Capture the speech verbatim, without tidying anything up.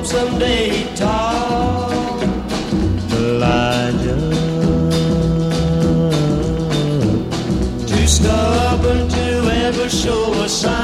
hope someday he'd talk. Elijah, Too stubborn to ever show a sign.